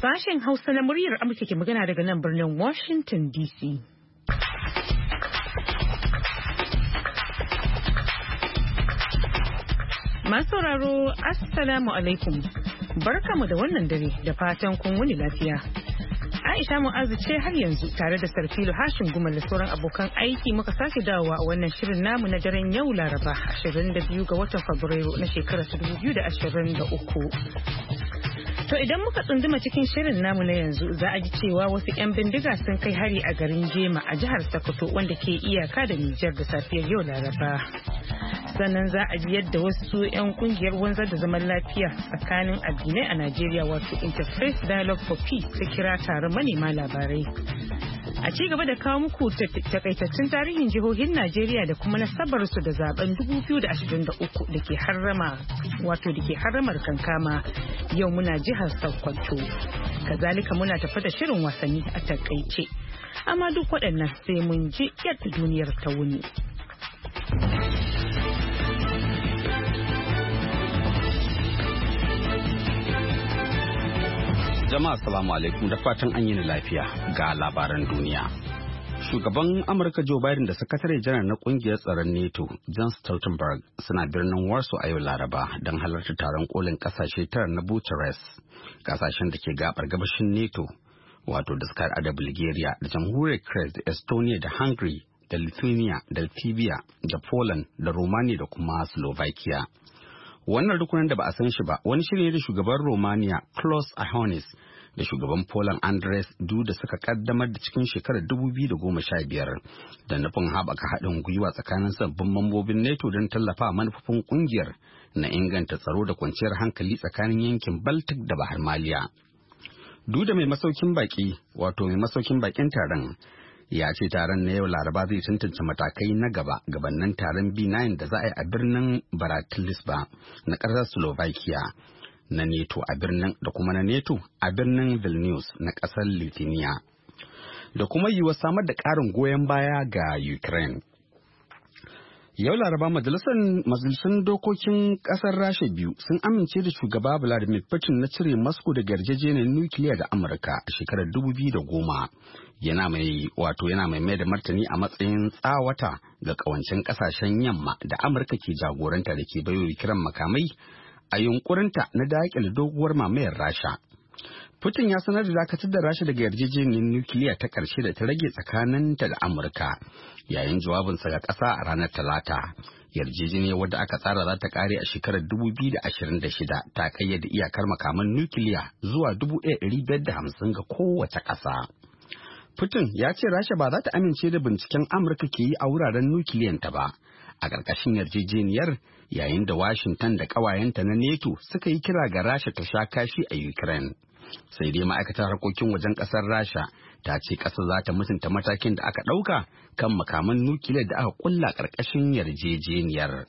Sashen Hausa na muryar Amurka ke magana daga nan birnin Washington DC. Masu sauraro, Assalamu alaikum. Barkamu da wannan dare da fatan kun wuni lafiya. Aisha Mu'azu ce har yanzu tare da Sarfilu Hashin Gumal da sauran abokan aiki muka sake dawowa a wannan shirin namu na daren yau Laraba 22 ga watan Fabrairu na shekarar 2023. To idan muka tsunduma cikin shirin namu na yanzu za a ji cewa wasu 'yan bindiga sun kai hari a garin Jema a jihar Sokoto wanda ke iyaka da Nijar da safiyar yau Laraba. Sannan za a ji yadda wasu 'yan kungiyar wanzar da zaman lafiya tsakanin addinai a Najeriya wato Interfaith Dialogue for Peace ta kira taron manema labarai. A ci gaba da kawo muku takaitaccen tarihin jihohin Najeriya da kuma nasabar su da zaben 2023 da ke harramar kankama yau muna jihar Sokoto. Kazalika muna tafi da shirin wasanni a takaice. Amma duk waɗannan sai mun ji yadda duniyar ta wuni. Jama'a assalamu alaikum da fatan an yi lafiya ga labaran duniya. Shugaban Amurka Joe Biden da sakatare janar na kungiyar tsaron NATO John Stoltenberg suna birnin Warsaw a yau Laraba don halartar taron kolin kasashe tara na Bucharest, kasashen da ke gabar gabashin NATO wato da suka da Bulgaria da jamhuriyar Czech da Estonia da Hungary da Lithuania da Latvia da Poland da Romania da kuma Slovakia. Wannan rukunin da ba a san shi ba wani shiri ne da shugaban Romania Klaus Iohannis da shugaban Poland Andrzej Duda suka kaddamar da cikin shekarar 2015 da nufin haɓaka haɗin gwiwa tsakanin sabbin mambobin NATO don tallafa manufofin ƙungiyar na inganta tsaro da kwanciyar hankali tsakanin yankin Baltic da Bahar Maliya. Duda mai masaukin bakin taron ya ce taron na yau Laraba zai tantance matakai na gabanin taron B9 da za a yi a birnin Bratislava na ƙasar Slovakia na NATO a birnin da kuma na NATO a birnin Vilnius na ƙasar Lithuania da kuma yiwuwar samar da ƙarin goyon baya ga Ukraine. Yau Laraba majalisun dokokin ƙasar Rasha biyu sun amince da shugaba Vladimir Putin na cire Moscow daga yarjejeniyar nukiliya da Amurka a shekarar 2010. Yana mai da martani a matsayin tsawata ga kawancin kasashen yamma da Amurka ke jagoranta da ke bayo kiran makamai a yunkurinta na daƙile doguwar mamayar Rasha. Putin ya sanar da dakatar da Rasha daga yarjejeniyar nukiliya ta ƙarshe da ta rage tsakaninta da Amurka yayin jawabinsa ga ƙasa a ranar Talata. Yarjejeniyar wadda aka tsara za ta ƙare a shekarar 2026 ta kayyade iyakar makaman nukiliya zuwa 1,550 ga kowace ƙasa. Putin ya ce Rasha ba za ta amince da binciken Amurka ke yi a wuraren nukiliyanta ba. A ƙarƙashin yarjejeniyar yayin da Washington da ƙawayenta na NATO suka yi kira ga Rasha ta sha kashi a Ukraine. Sai dai ma'aikatar harkokin wajen ƙasar Rasha ta ce ƙasar za ta mutunta matakin da aka ɗauka kan makaman nukiliyar da aka ƙulla ƙarƙashin yarjejeniyar.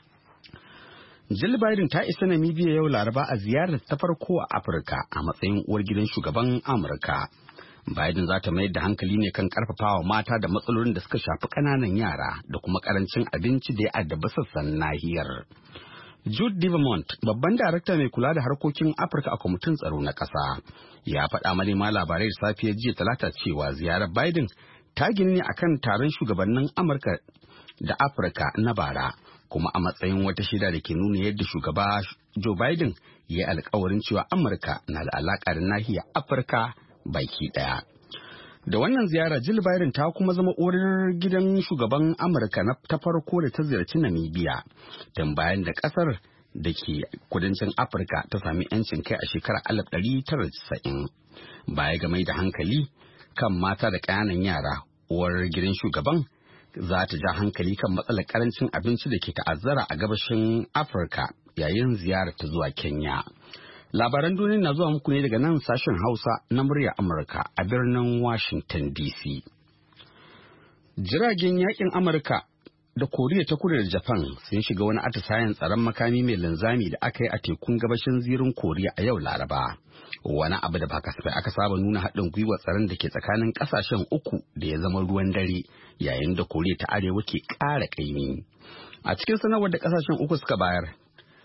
Jill Biden ta isa Namibia yau Laraba a ziyarar ta farko a Afirka a matsayin uwar gidan shugaban Amurka. Biden za ta mayar da hankali ne kan karfafawa mata da matsalolin da suka shafi ƙananan yara da kuma ƙarancin abinci da ya addabi sassan nahiyar. Jude Devamont, babban darakta mai kula da harkokin Afirka a kwamitin tsaro na ƙasa, ya faɗa manema labarai da safiyar jiya Talata cewa ziyarar Biden ta gini ne akan taron shugabannin Amurka da Afirka na bara, kuma a matsayin wata shida da ke nuna yadda shugaba Joe Biden ya yi alkawarin cewa Amurka na da alaƙa da nahiyar Afirka baki daya. Da wannan ziyara Jill Biden ta kuma zama uwar gidan shugaban Amurka ta farko da ta ziyarci Namibia tun bayan da kasar da ke kudancin Afirka ta sami 'yancin kai a shekarar 1990. Baya ga mai da hankali kan mata da ƙananan yara, uwar gidan shugaban za ta ja hankali kan matsalar karancin abinci da ke ta'azzara a gabashin Afirka yayin ziyarar ta zuwa Kenya. Labaran duniya na zuwa muku ne daga nan sashen Hausa na murya Amurka a birnin Washington DC. Jiragen yakin Amurka da Koriya ta Kudu da Japan sun shiga wani atisayen tsaron makami mai linzami da aka yi a tekun gabashin zirin Koriya a yau Laraba. Wani abu da ba kasafai aka saba nuna haɗin gwiwa tsaron da ke tsakanin ƙasashen uku da ya zama ruwan dare yayin da Koriya ta Arewa ke ƙara ƙaimi. A cikin sanarwar da ƙasashen uku suka bayar,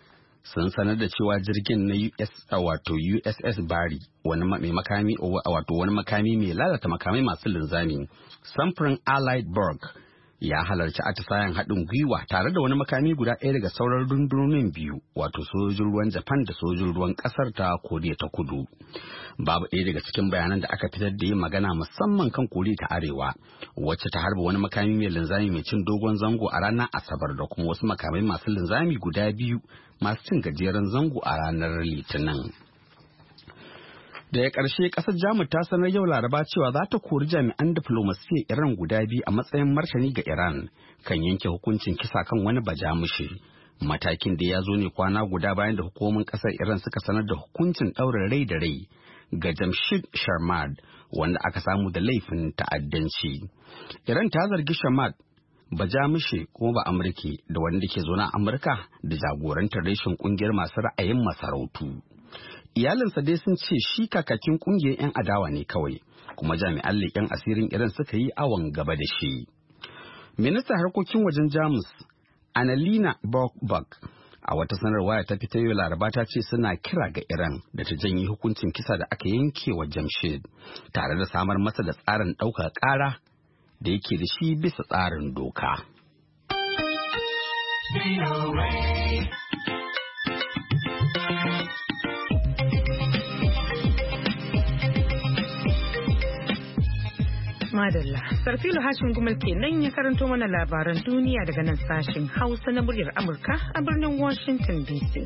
sun sanar da cewa jirgin na USS Bari wani makami mai lalata makamai masu linzami samfurin Allied Burg ya halarci atisayen haɗin gwiwa tare da wani makami guda ɗaya daga sauran rundunonin biyu wato sojojin ruwan Japan da sojojin ruwan ƙasar ta Koriya ta Kudu. Babu ɗaya daga cikin bayanan da aka fitar da yin magana musamman kan Koriya ta Arewa wacce ta harba wani makami mai linzami mai cin dogon zango a ranar Asabar da kuma wasu makamai masu linzami guda biyu masu cin gajeren zango a ranar Litinin. Daga ƙarshe ƙasar Jamus ta sanar yau Laraba cewa za ta kori jami'an diflomasiyyar Iran guda biyu a matsayin martani ga Iran kan yanke hukuncin kisa kan wani bajamushi. Matakin da ya zo ne kwana guda bayan da hukumomin ƙasar Iran suka sanar da hukuncin ɗaurin rai da rai ga Jamshid Sharmad wanda aka samu da laifin ta'addanci. Iran ta zargi Sharmad bajamushe kuma ba Amurke da wanda ke zaune a Amurka da jagorantar reshen ƙungiyar masu ra'ayin masarautu. Iyalinsa dai sun ce shi kakakin kungiyar 'yan adawa ne kawai, kuma jami'an leƙen asirin Iran suka yi awon gaba da shi. Ministan harkokin wajen Jamus, Annalena Baerbock, a wata sanarwa ta fita yau Laraba ta ce suna kira ga Iran da ta janye hukuncin kisa da aka yanke wa Jamshid, tare da samar masa da tsarin ɗaukar ƙara da yake da shi bisa tsarin doka. Madalla, Sarfilu Hashim Gumal kenan ya karanto mana labaran duniya daga nan sashen Hausa na muryar Amurka a birnin Washington DC.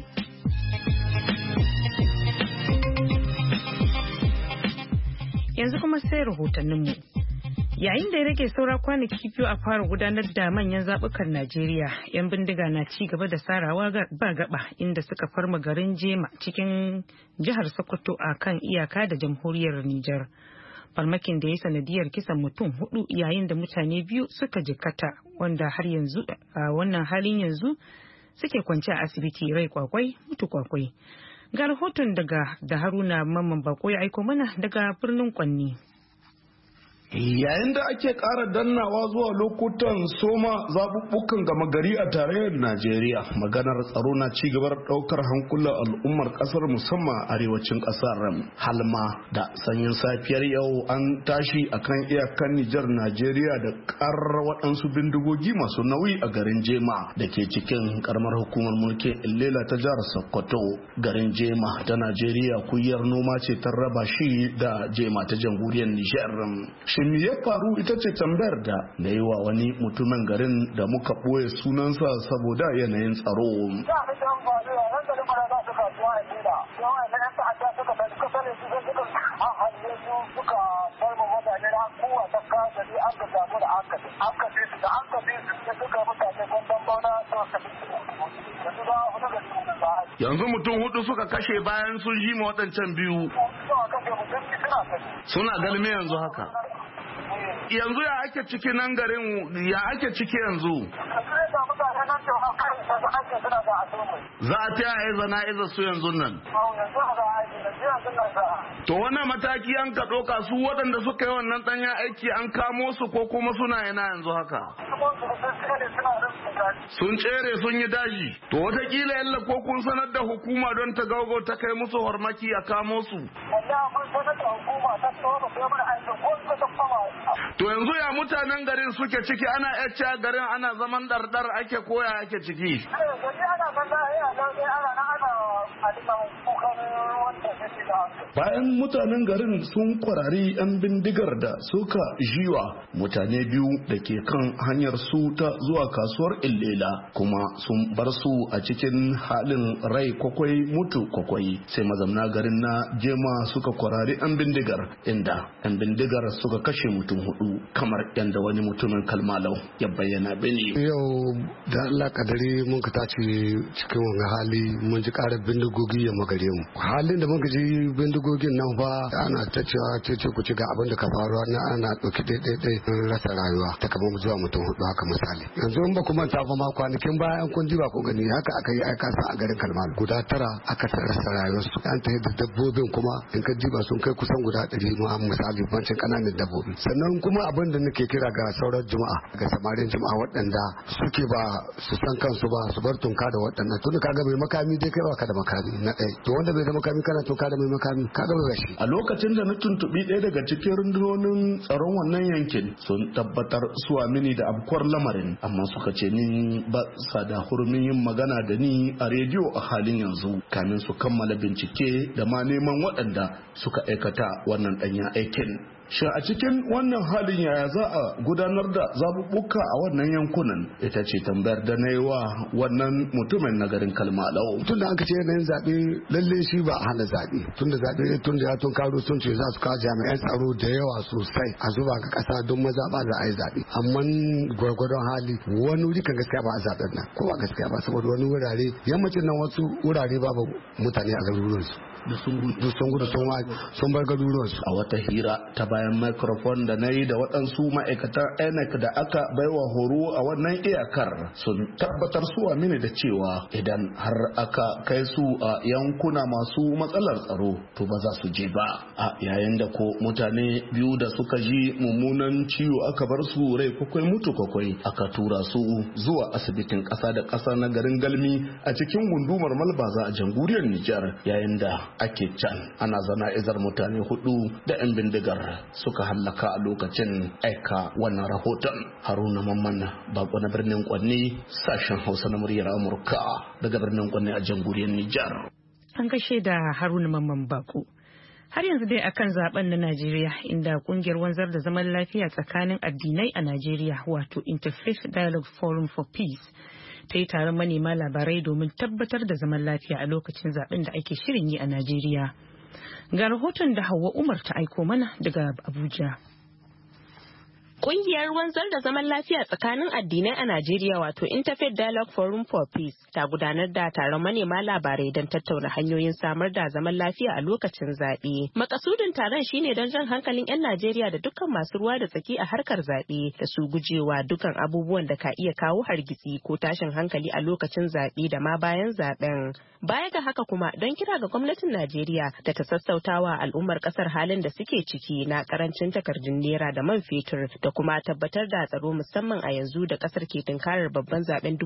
Yanzu kuma sai rahotanninmu. Yayin da ya rage saura kwanaki biyu a fara gudanar da manyan zaɓukan Najeriya, 'yan bindiga na ci gaba da sarawa ba gaba inda suka farma garin Jema cikin jihar Sokoto a kan iyaka da jamhuriyar Nijar. Farmakin da ya sanadiyar kisan mutum 4 yayin da mutane 2 suka jikkata wanda har yanzu a wannan halin yanzu suke kwance a asibiti rai kwakwai mutu kwakwai. Ga rahoton da Haruna Mamman Bako ya aiko mana daga birnin Kwanni. Yayin da ake ƙara dannawa zuwa lokutan soma zaɓuɓɓukan gama gari a tarayyar Najeriya, maganar tsaro na ci gaba da ɗaukar hankulan al'ummar ƙasar musamman arewacin ƙasar. Halma da sanyin safiyar yau an tashi akan iyakan Nijar Najeriya da ƙarar waɗansu bindigogi masu nauyi a garin Jema da ke cikin ƙaramar hukumar mulkin Illela ta jihar Sokoto. Garin Jema ta Najeriya kuyar noma ce ta raba shi da Jema ta jamhuriyar Nijar. Shin me ya faru ita ce tambayar da na yi wa wani mutumin garin da muka ɓoye sunansa saboda yanayin tsaro. Yanzu mutum 4 suka kashe bayan sun ji ma waɗancan 2. Suna galme yanzu haka. Yanzu ya ake ciki nan garin, ya ake ciki yanzu? Za a taya ya zana'iza su yanzu nan. To wannan mataki an ka ɗauka su waɗanda suka yi wannan ɗanyen aiki an kamo su ko kuma suna yana yanzu haka? Sun tsere sun yi daji. To watakila yalla ko kun sanar da hukuma don ta gaugo ta kai musu hormaki a kamo su. To yanzu ya mutanen garin suke ciki, ana yacca garin ana zaman dardar ake koya ake ciki. Bayan mutanen garin sun kwarari 'yan bindigar da suka jiwa mutane 2 da ke kan hanyar su ta zuwa kasuwar Illela kuma sun bar su a cikin halin rai kwakwai mutu kwakwai, sai mazamna garin na Jema suka kwarari 'yan bindigar inda 'yan bindigar suka kashe mutum 4 kamar yadda wani mutumin Kalmalau ya bayyana bane. Yau da Allah kadari mun ka tace cikin wani hali mun ji karar bindigogi ya magare mu halin da muka ji bindigogin nan fa ana ta cewa ce ku ci ga abin da ka faruwa na ana ɗauki ɗaiɗaiɗai rasa rayuwa ta kamar zuwa mutum 4 haka misali. Yanzu in ba ku manta ba ma kwanakin bayan kun ji ba ku gani haka aka yi aika sa a garin Kalmar guda 9 aka rasa rayuwarsu. An ta da dabbobin kuma in ka ji ba sun kai kusan guda 100 ma misali bancin kananan dabbobi. Sannan kuma abin da nake kira ga sauran jama'a ga samarin jama'a waɗanda suke ba su san kansu ba su bar tunka da waɗannan tun kaga mai makami dai kai baka da makami na ɗaya to wanda bai da makami kana tunka da mai makami kaga ba shi. A lokacin da na tuntuɓi ɗaya daga cikin rundunonin tsaron wannan yankin sun tabbatar suwa mini da abkuwar lamarin amma suka ce ni ba sa da hurumin yin magana da ni a rediyo a halin yanzu kamin su kammala bincike da ma neman waɗanda suka aikata wannan ɗanyen aikin. Shin a cikin wannan halin yaya za a gudanar da zaɓuɓɓuka a wannan yankunan ita ce tambayar da na yi wa wannan mutumin na garin Kalmalau. Tun da aka ce yanayin zaɓe lalle shi ba a hana zaɓe tun da zaɓe tun da ya tun karo sun ce za su kawo jami'an tsaro da yawa sosai a zuba ga ƙasa don mazaɓa za a yi zaɓe amma gwargwadon hali wani wuri kan gaskiya ba a zaɓen nan ko ba gaskiya ba saboda wani wurare yammacin nan wasu wurare babu mutane a garuruwansu. Sun gudu sun bar garuruwansu. A wata hira ta bayan microphone da na yi da waɗansu ma'aikatan INEC da aka baiwa horo a wannan iyakar sun tabbatar suwa mini da cewa idan har aka kai su a yankuna masu matsalar tsaro to ba za su je ba. A yayin da ko mutane biyu da suka ji mummunan ciwo aka bar su rai kwakwai mutu kwakwai aka tura su zuwa asibitin ƙasa da ƙasa na garin Galmi a cikin gundumar Malbaza a jamhuriyar Nijar yayin da ake can ana zana izar mutane 4 da 'yan bindigar suka hallaka a lokacin aika wannan rahoton. Haruna Mamman bako na birnin Kwanne sashen Hausa na muryar Amurka daga birnin Kwanne a jamhuriyar Nijar. An kashe da Haruna Mamman bako. Har yanzu dai akan zaben na Najeriya inda kungiyar wanzar da zaman lafiya tsakanin addinai a Najeriya wato Interfaith Dialogue Forum for Peace ta yi taron manema labarai domin tabbatar da zaman lafiya a lokacin zaben da ake shirin yi a Najeriya. Ga rahoton da Hauwa Umar ta aiko mana daga Abuja. Ƙungiyar wanzar da zaman lafiya tsakanin addinai a Najeriya wato Interfaith Dialogue Forum for Peace ta gudanar da taron manema labarai don tattauna hanyoyin samar da zaman lafiya a lokacin zaɓe. Makasudin taron shine don jan hankalin 'yan Najeriya da dukkan masu ruwa da tsaki a harkar zaɓe da su gujewa dukkan abubuwan da ka iya kawo hargitsi ko tashin hankali a lokacin zaɓe da ma bayan zaɓen. Baya ga haka kuma don kira ga gwamnatin Najeriya da ta sassautawa al'ummar ƙasar halin da suke ciki na ƙarancin takardun naira da man fetur da kuma tabbatar da tsaro musamman a yanzu da kasar ke tunkarar babban zaben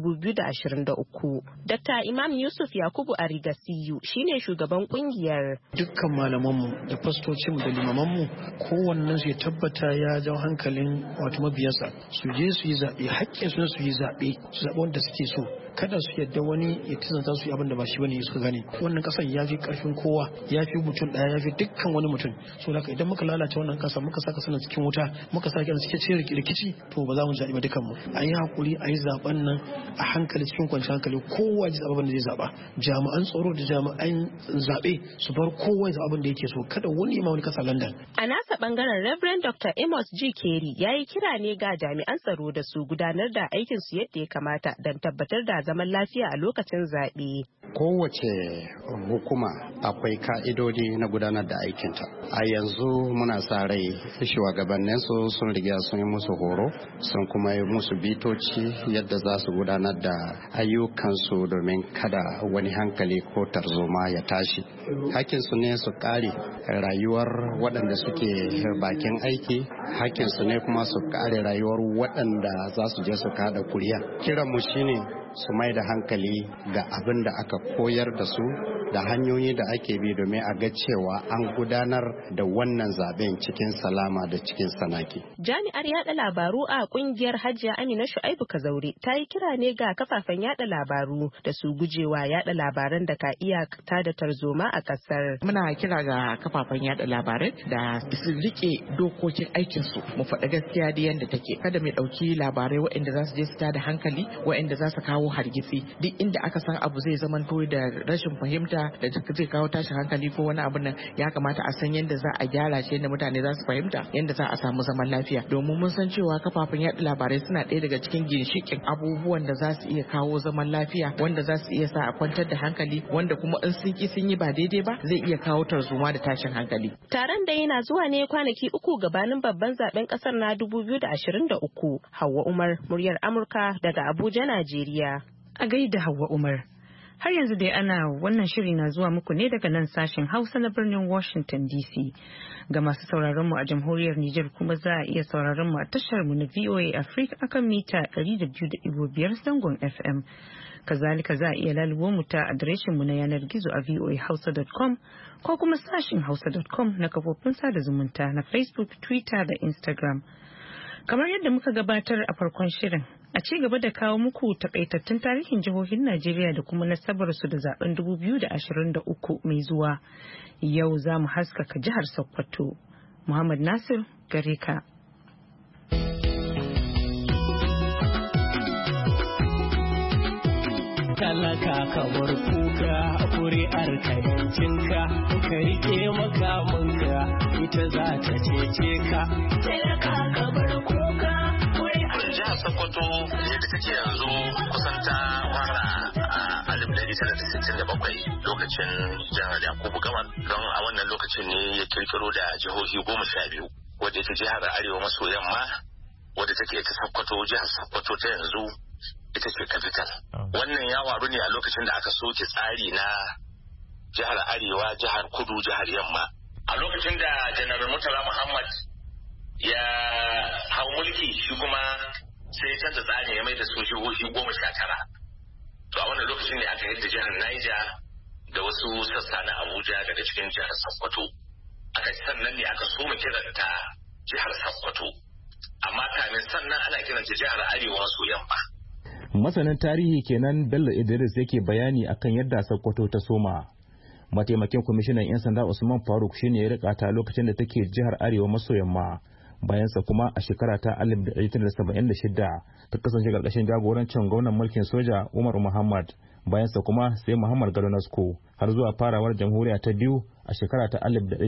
2023. Dr. Imam Yusuf Yakubu Arigasiyu shine shugaban kungiyar. Dukkan malamanmu da fastocinmu da limamanmu kowannen su ya tabbata ya jawo hankalin wato mabiyansa su je su yi zaɓe haƙƙin su yi zaɓe su zaɓi wanda suke so. Kada su yadda wani ya tizanta su yi abin da ba shi bane suka gane. Wannan kasar ya fi karfin kowa, ya fi mutum daya, ya fi dukkan wani mutum. So haka idan muka lalace wannan kasa muka saka sanin cikin wuta, muka saka cikin cikin rikici, to ba za mu zaɓi ba dukan mu. A yi hakuri, a yi zaben nan a hankali cikin kwanciyar hankali, kowa ya zaɓa abin da zai zaɓa. Jami'an tsaro da jami'an zaɓe su bar kowa ya zaɓa abin da yake so. Kada wani ya ma wani kasa London. A nasa bangaren Reverend Dr. Amos G. Kerry ya yi kira ne ga jami'an tsaro da su gudanar da aikinsu yadda ya kamata don tabbatar da zaman lafiya a lokacin zaɓe. Kowace hukuma akwai ka'idodi na gudanar da aikinta. A yanzu muna sa rai shugabanninsu sun riga sun yi musu horo, sun kuma yi musu bitoci yadda za su gudanar da ayyukansu domin kada wani hankali ko tarzoma ya tashi. Hakinsu ne su kare rayuwar waɗanda suke bakin aiki, hakinsu ne kuma su kare rayuwar waɗanda za su je su kada kuriya. Kiranmu shine su mai da hankali ga abin da aka koyar da su da hanyoyi da ake bi domin a ga cewa an gudanar da wannan zaben cikin salama da cikin sanaki. Jami'ar yada labaru a kungiyar Hajiya Amina Shu'aibu Kazaure ta yi kira ne ga kafafen yada labaru da su gujewa yada labaran da ka iya tada tarzoma a kasar. Muna kira ga kafafen yada labarai da su rike dokokin aikin su, mu faɗa gaskiya da yanda take. Kada mu ɗauki labarai waɗanda za su je su tada hankali, waɗanda za su kawo hargitsi. Duk inda aka san abu zai zamanto da rashin fahimta fahimta da zai kawo tashin hankali ko wani abu nan, ya kamata a san yadda za a gyara shi, yadda mutane za su fahimta yadda za a samu zaman lafiya. Domin mun san cewa kafafen yaɗa labarai suna ɗaya daga cikin ginshiƙin abubuwan da za su iya kawo zaman lafiya, wanda za su iya sa a kwantar da hankali, wanda kuma in sun yi ba daidai ba zai iya kawo tarzoma da tashin hankali. Taron da yana zuwa ne kwanaki 3 gabanin babban zaben kasar na 2023. Hauwa Umar, muryar Amurka daga Abuja, Najeriya. A gaida Hauwa Umar. Har yanzu dai wannan shiri na zuwa muku ne daga nan sashen Hausa na birnin Washington DC. Ga masu sauraron mu a jamhuriyar Nijar kuma za a iya sauraron mu a tashar mu na VOA Africa akan mita 102.5 zangon FM. Kazalika za a iya lalubo mu ta adireshin mu na yanar gizo a voahausa.com ko kuma sashin hausa.com na kafofin sada zumunta na Facebook, Twitter da Instagram. Kamar yadda muka gabatar a farkon shirin, a ci gaba da kawo muku takaitattun tarihin jihohin Najeriya da kuma nasabarsu da zaben 2023 mai zuwa. Yau za mu haskaka jihar Sokoto. Muhammad Nasir, gare ka. Talaka kamar kuka, kuri'ar ka yancinka, ka rike makamanka, ita za ta cece ka. Talaka kamar kuka, kuri'ar jihar Sokoto yadda take yanzu kusan ta fara a 1967 lokacin jihar Yakubu Gawan, don a wannan lokacin ne ya kirkiro da jihohi 12 wadda ita jihar Arewa maso yamma wadda take ta Sokoto, jihar Sokoto ta yanzu ita ce capital. Wannan ya waru ne a lokacin da aka soke tsari na jihar Arewa, jihar Kudu, jihar Yamma. A lokacin da Janar Murtala Muhammad ya hau mulki, shi kuma sai canza tsarin ya mai da su jihohi 19. To a wannan lokacin ne aka yadda jihar Niger da wasu sassa na Abuja daga cikin jihar Sokoto. Sannan ne aka soma kiranta jihar Sokoto. Amma kamin sannan ana kiranta jihar Arewa maso yamma. Masanin tarihi kenan Bello Idris yake bayani akan yadda Sokoto ta soma. Mataimakin kwamishinan 'yan sanda Usman Faruk shine ya rika ta lokacin da take jihar Arewa maso yamma. Bayansa kuma a shekara ta 1976 ta kasance karkashin jagorancin gwamnan mulkin soja Umar Muhammad. Bayansa kuma sai Muhammad Gado Nasko har zuwa farawar jamhuriya ta biyu a shekara ta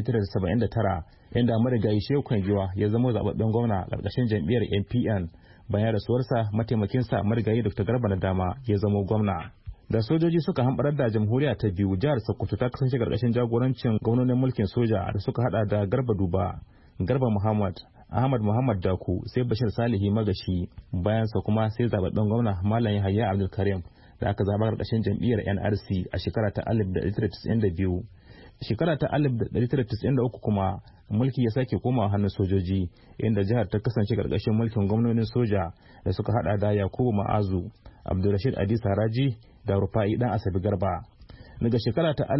1979 inda marigayi Shehu Kwangiwa ya zama zababben gwamna karkashin jam'iyyar NPN. Bayan rasuwarsa mataimakinsa marigayi Dr. Garba na Dama ya zama gwamna. Da sojoji suka hamɓarar da jamhuriya ta biyu, jihar Sokoto ta kasance karkashin jagorancin gwamnonin mulkin soja da suka hada da Garba Duba, Garba Muhammad, Ahmad Muhammad Daku, sai Bashir Salihi Magashi. Bayansa kuma sai zababben gwamna Malam Yahaya Abdulkarim da aka zaba karkashin jam'iyyar NRC a shekara ta 1992. Shekara ta 1993 kuma mulki ya sake komawa hannun sojoji, inda jihar ta kasance karkashin mulkin gwamnonin soja da suka hada da Yakubu Ma'azu, Abdulrashid Adi Saraji da Rufa'i Dan Asabi Garba. Daga shekara ta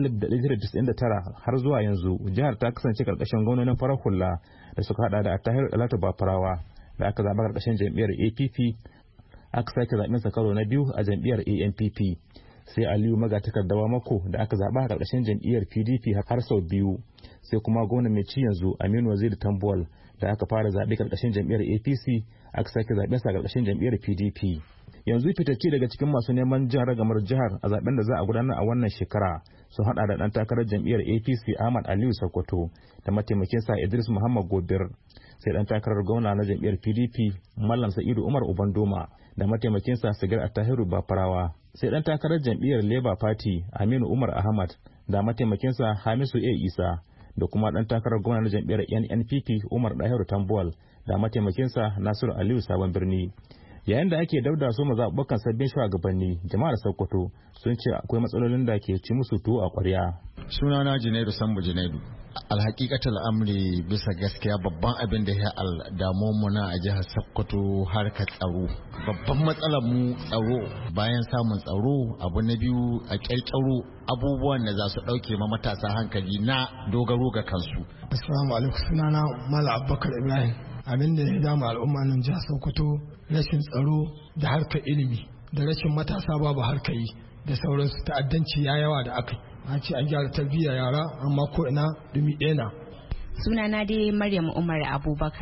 1999 har zuwa yanzu jihar ta kasance karkashin gwamnonin farar hula da suka hada da Attahiru Dalatu Bafarawa da aka zaba karkashin jam'iyyar APP, aka sake zaben sa karo na biyu a jam'iyyar ANPP. Sai Aliyu Magatakardawa Mako da aka zaba a karkashin jam'iyyar PDP har sau biyu. Sai kuma gwamna mai ci yanzu Aminu Waziri Tambuwal da aka fara zaɓe karkashin jam'iyyar APC, aka sake zaɓen sa karkashin jam'iyyar PDP. Yanzu fitacce daga cikin masu neman jihar ragamar jihar a zaben da za a gudanar a wannan shekara sun hada da dan takarar jam'iyyar APC Ahmad Aliyu Sokoto da mataimakinsa Idris Muhammad Gobir, sai dan takarar gwamna na jam'iyyar PDP Mallam Sa'idu Umar Ubandoma da mataimakinsa Sigir Attahiru Bafarawa, sai dan takarar jam'iyyar Labour Party Aminu Umar Ahmad da mataimakinsa Hamisu A Isa da kuma dan takarar gwamna na jam'iyyar NNPP Umar Dahiru Tambuwal da mataimakinsa Nasiru Aliyu Sabon Birni. Yayin da ake dauda su mazaɓuɓɓukan sabbin shugabanni, jama'ar Sokoto sun ce akwai matsalolin da ke ci musu tuwo a ƙwarya. Sunana Junaidu Sambu Junaidu. Alhaƙiƙatar amri bisa gaskiya babban abin da ya damu mu na a jihar Sokoto harkar tsaro. Babban matsalar mu tsaro, bayan samun tsaro abu na biyu a ƙirƙiro abubuwan da za su ɗauke ma matasa hankali na dogaro ga kansu. Assalamu alaikum, sunana Malam Abubakar Ibrahim. Abin da ya dama al'umma nan jihar Sokoto rashin tsaro da harkar ilimi da rashin matasa babu harkar yi da sauransu, ta'addanci ya yawa da aka an ce an gyara tarbiyya yara amma ko ina dumi ɗaya. Sunana dai Maryam Umar Abubakar.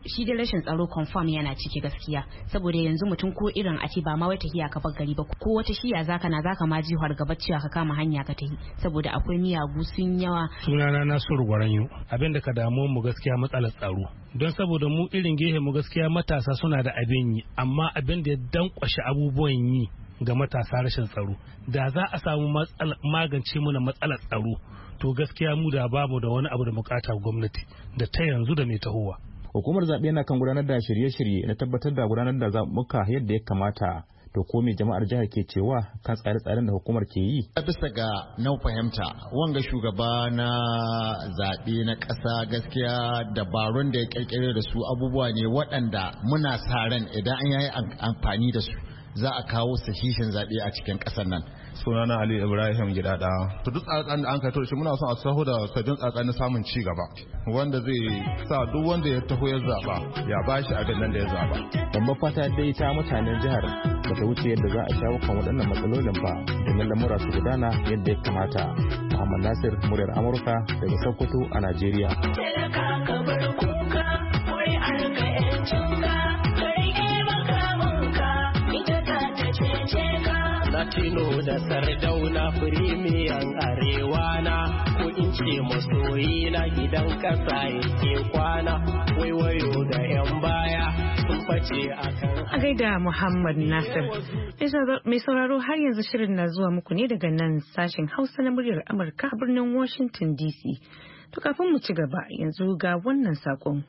shi da rashin tsaro confirm yana ciki gaskiya, saboda yanzu mutum ko irin a ce ba ma wai tafiya ka bar gari ba ko wata shiya zaka ma ji har gaba cewa ka kama hanya ka tafi saboda akwai miyagu sun yawa. Sunana Nasiru Gwaranyo. Abin da ka damu mu gaskiya matsalar tsaro, don saboda mu irin gehe mu gaskiya matasa suna da abin yi, amma abin da ya dankwashe abubuwan yi ga matasa rashin tsaro. Da za a samu magance muna matsalar tsaro, to gaskiya mu da babu da wani abu da bukata gwamnati da ta yanzu da mai tahowa. Hukumar zaɓe na kan gudanar da shirye-shirye na tabbatar da gudanar da zaɓuɓɓuka yadda ya kamata. To ko me jama'ar jihar ke cewa kan tsare-tsaren da hukumar ke yi? Bisa ga na fahimta, wanga shugaba na zaɓe na ƙasa gaskiya dabarun da ya ƙirƙire da su abubuwa ne waɗanda muna sa ran idan an yi amfani da su za a kawo sahihin zaɓe a cikin ƙasar nan. Sunana Ali Ibrahim Gidada. To duk tsatsan da an kai to shi muna son a saho da sabbin tsatsan na samun ci gaba wanda zai sa duk wanda ya taho ya zaba ya bashi abin nan da ya zaba. Babban fata dai ta mutanen jihar ba ta wuce yadda za a shawo kan waɗannan matsalolin ba domin lamura su gudana yadda ya kamata. Muhammad Nasir, muryar Amurka daga Sokoto a Najeriya. Latino da Sardauna firimiyan arewa na ko in ce masoyi na gidan kasa yake kwana waiwayo ga 'yan baya sun face akan. A gaida Muhammad Nasir. Mai sauraro har yanzu shirin na zuwa muku ne daga nan sashen Hausa na muryar Amurka a birnin Washington DC. To kafin mu ci gaba yanzu ga wannan saƙon.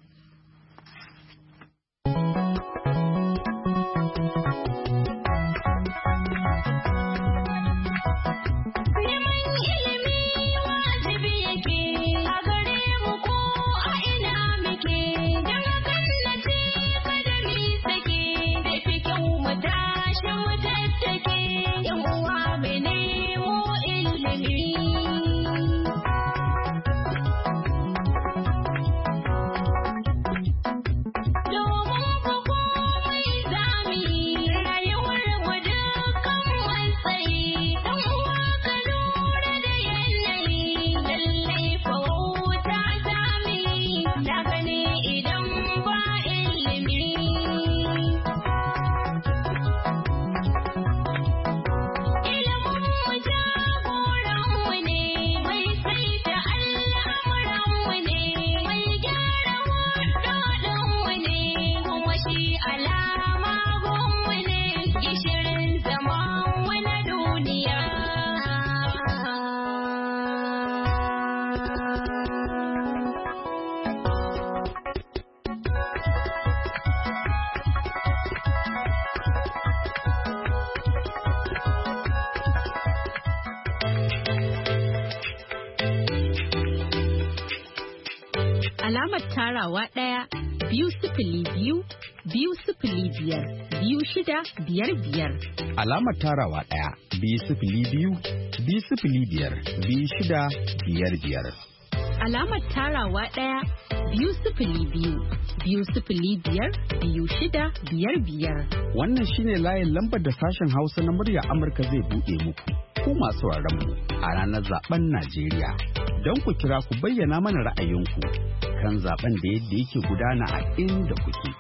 Alamar tarawa 1 2 0 2 2 0 5 2 6 5 5. Alamar tarawa 1 2 0 2 2 0 5 2 6 5 5. Alamar tarawa 1 2 0 2 2 0 5 2 6 5 5. Wannan shine layin lambar da sashen Hausa na murya Amurka zai buɗe muku. Ku masu mu a ranar zaben Najeriya. Don ku kira ku bayyana mana ra'ayinku kan zaben da yadda yake gudana a inda kuke.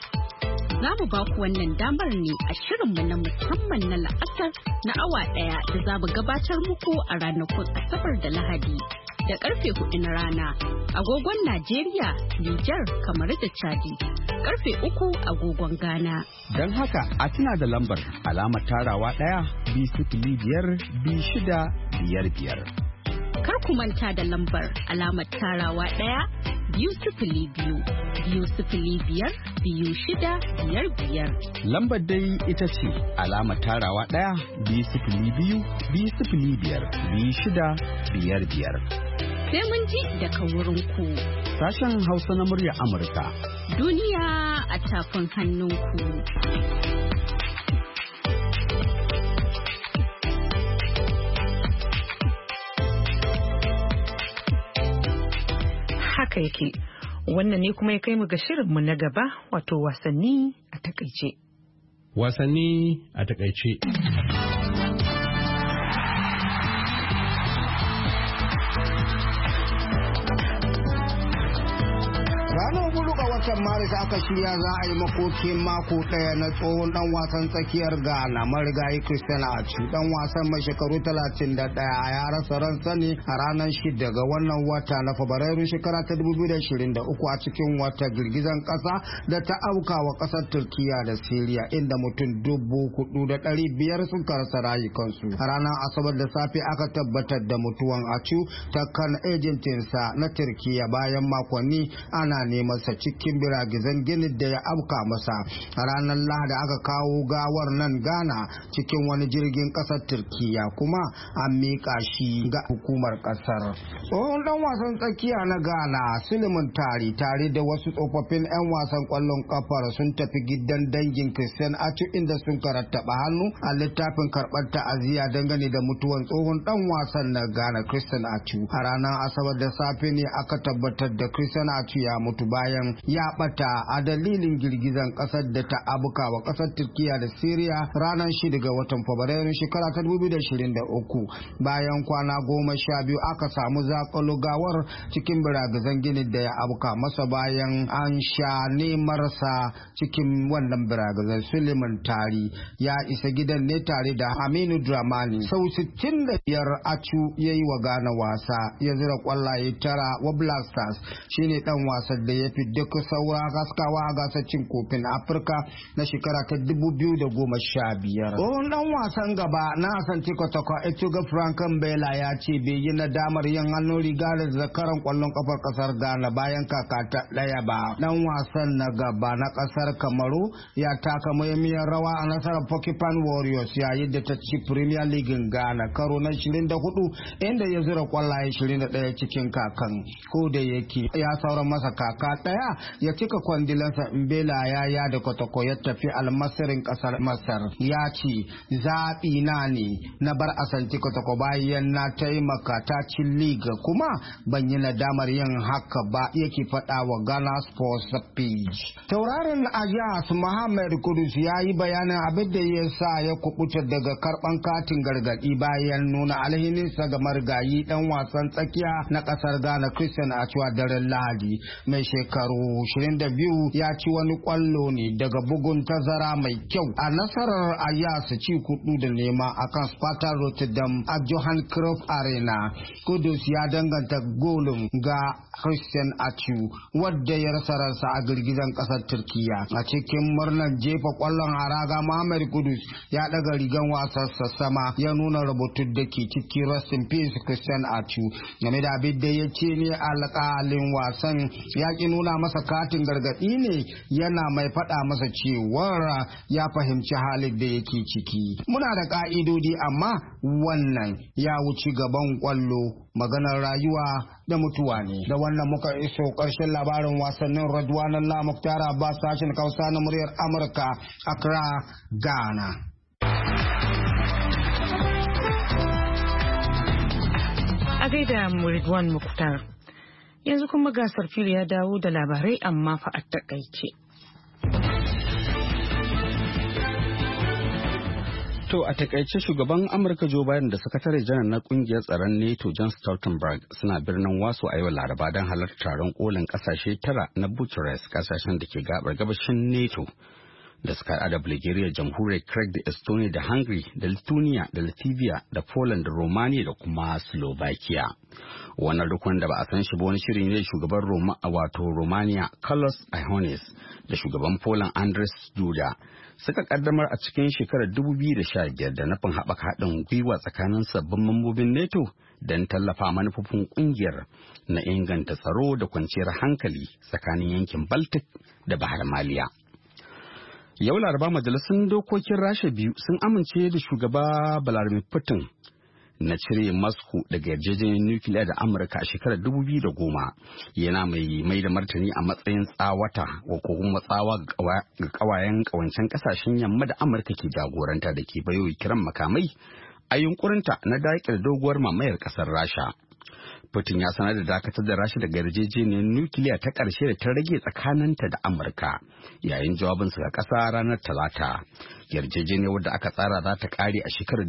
Za mu ba ku wannan damar ne a shirinmu na musamman na la'asar na awa 1 da za mu gabatar muku a ranakun Asabar da Lahadi da karfe 4 na rana agogon Najeriya, Nijar, kamar da Chadi. Karfe 3 agogon Ghana. Don haka a tuna da lambar alamar tarawa 1 2 0 5 6 5 5. Kar ku manta da lambar alamar tarawa 1 2 0 2 2 0 5 2 6 5 5. Lambar dai ita ce alamar tarawa 1 2 0 2 2 0 5 2 6 5 5. Sai mun ji daga wurin ku. Sashen Hausa na murya Amurka. Duniya a tafin hannunku. Haka yake. Wannan ne kuma ya kai mu ga shirinmu na gaba, wato wasanni a takaice. Wasanni a takaice. watan Maris aka shirya za a yi makokin mako ɗaya na tsohon dan wasan tsakiyar Ghana marigayi Christian Atsu. Dan wasan mai shekaru 31 ya rasa ransa ne a ranar 6 ga wannan wata na Fabrairu shekara ta 2023 a cikin wata girgizan ƙasa da ta auka wa ƙasar Turkiya da Syria inda mutum 4,500 sun rasa rayukansu. A ranar Asabar da safe aka tabbatar da mutuwan Atsu ta kan ejentinsa na Turkiya bayan makonni ana neman sa cikin biragizan ginin da ya auka masa. A ranar Lahadi aka kawo gawar nan Ghana cikin wani jirgin ƙasar Turkiya kuma an miƙa shi ga hukumar ƙasar. Tsohon dan wasan tsakiya na Ghana Suleiman Tari tare da wasu tsofaffin 'yan wasan ƙwallon kafar sun tafi gidan dangin Christian Atsu inda sun karattaba hannu a littafin karɓar ta'aziyya dangane da mutuwan tsohon dan wasan na Ghana Christian Atsu. A ranar Asabar da safe ne aka tabbatar da Christian Atsu ya mutu bayan ya bata a dalilin girgizan kasar da ta abuka wa kasar Turkiya da Syria ranar 6 ga watan Fabrairu shekara ta 2023. Bayan kwana 12 aka samu zakalo gawar cikin biragizan ginin da ya abuka masa bayan an sha nemarsa cikin wannan biragizan. Suleiman Tari ya isa gidan ne tare da Aminu Dramani. Sau 65 Atsu ya yi wa Ghana wasa ya zira kwallaye 9 wa Black Stars. Shine dan wasan da ya fi duk saura gaskawa a gasar cin kofin Afirka na shekara ta 2015. Tsohon dan wasan gaba na Asante Kotoko Etuga Frank Mbela ya ce bai yi nadamar yin hannun riga da zakaran kwallon kafar kasar Ghana bayan kaka ta daya ba. Dan wasan na gaba na kasar Kamaru ya taka muhimmiyar rawa a nasarar Porcupine Warriors yayin da ta ci Premier League Ghana karo na 24 inda ya zura kwallaye 21 cikin kakan. Ko da yake ya sauran masa kaka daya ya cika kwandilansa. Mbela ya da Kotoko ya tafi almasirin kasar Masar. Ya ce zaɓi na ne na bar Asante Kotoko bayan na taimaka ta ci liga kuma ban yi nadamar yin haka ba, yake faɗa wa Ghana Sports page. Tauraron Ajax Mohammed Kudus ya yi bayanin abin da ya sa ya kubuta daga karɓan katin gargaɗi bayan nuna alhininsa ga marigayi ɗan wasan tsakiya na ƙasar Ghana Christian Atsu daren Lahadi. Mai shekaru 22 ya ci wani kwallo ne daga bugun tazara mai kyau a nasarar Ajax ci 4-0 akan Sparta Rotterdam a Johan Cruyff Arena. Kudus ya danganta golin ga Christian Atsu wadda ya rasa ransa a girgizan kasar Turkiya. A cikin murnar jefa kwallon a raga, Mohamed Kudus ya daga rigan wasarsa sama ya nuna rubutun da ke ciki Rest in Peace Christian Atsu. Game da abin da ya ce ne alƙalin wasan ya ki nuna masa katin gargaɗi ne, yana mai faɗa masa cewar ya fahimci halin da yake ciki. Muna da ƙa'idodi amma wannan ya wuce gaban kwallo, maganar rayuwa da mutuwa ne. Da wannan muka iso ƙarshen labarin wasannin Radwanan La Muktar Abbas, sashen Hausa na muryar Amurka, Accra, Ghana. A gaida Ridwan Muktar. Yanzu kuma gasar fili ya dawo da labarai amma fa a takaice. To a takaice shugaban Amurka Joe Biden da sakatare janar na kungiyar tsaron NATO John Stoltenberg suna birnin Wasu a yau Laraba don halartar taron kolin kasashe 9 na Bucharest, kasashen da ke gabar gabashin NATO da suka haɗa da Bulgaria, Jamhuriyar Czech da Estonia da Hungary da Lithuania da Latvia da Poland da Romania da kuma Slovakia. Wannan rukun da ba a san shi ba wani shiri ne shugaban Romania Carlos Iohannis da shugaban Poland Andrzej Duda suka kaddamar a cikin shekarar 2015 da nufin haɓaka haɗin gwiwa tsakanin sabbin mambobin NATO don tallafa manufofin ƙungiyar na inganta tsaro da kwanciyar hankali tsakanin yankin Baltic da Bahar Maliya. Yau Laraba majalisun dokokin Rasha biyu sun amince da shugaba Vladimir Putin na cire Moscow daga yarjejeniyar nukiliya da Amurka a shekarar 2010, yana mai da martani a matsayin tsawata ko kuma tsawa ga kawayen kawancen kasashen yamma da Amurka ke jagoranta da ke bayo kiran makamai a yunkurinta na daƙile doguwar mamayar ƙasar Rasha. Putin ya sanar da dakatar da Rasha daga yarjejeniyar nukiliya ta ƙarshe da ta rage tsakaninta da Amurka yayin jawabinsa ga ƙasa ranar Talata. Yarjejeniyar wadda aka tsara za ta ƙare a shekarar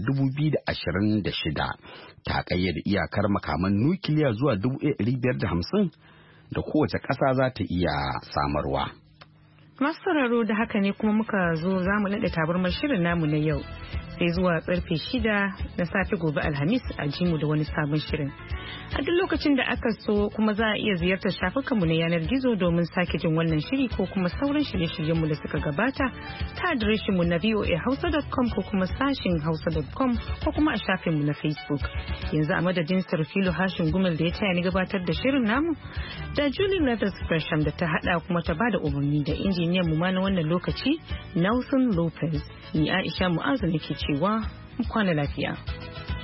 2026 ta ƙayyade iyakar makaman nukiliya zuwa 1550 da kowace ƙasa za ta iya samarwa. Masu sauraro da haka ne kuma muka zo za mu naɗe tabarmar shirin namu na yau sai zuwa karfe 6 na safe gobe Alhamis a jimu da wani sabon shirin. A duk lokacin da aka so kuma za a iya ziyartar shafukanmu na yanar gizo domin sake jin wannan shiri ko kuma sauran shirye-shiryenmu da suka gabata ta adireshinmu na voahausa.com ko kuma sashin hausa.com ko kuma a shafinmu na Facebook. Yanzu a madadin Sarfilo Hashin Gumel da ya taya ni gabatar da shirin namu da Julie Leathers Gresham da ta hada kuma ta bada umarni da injiniyan mu ma na wannan lokaci Nelson Lopez. Ni Aisha Mu'azu nake cewa mu kwana lafiya.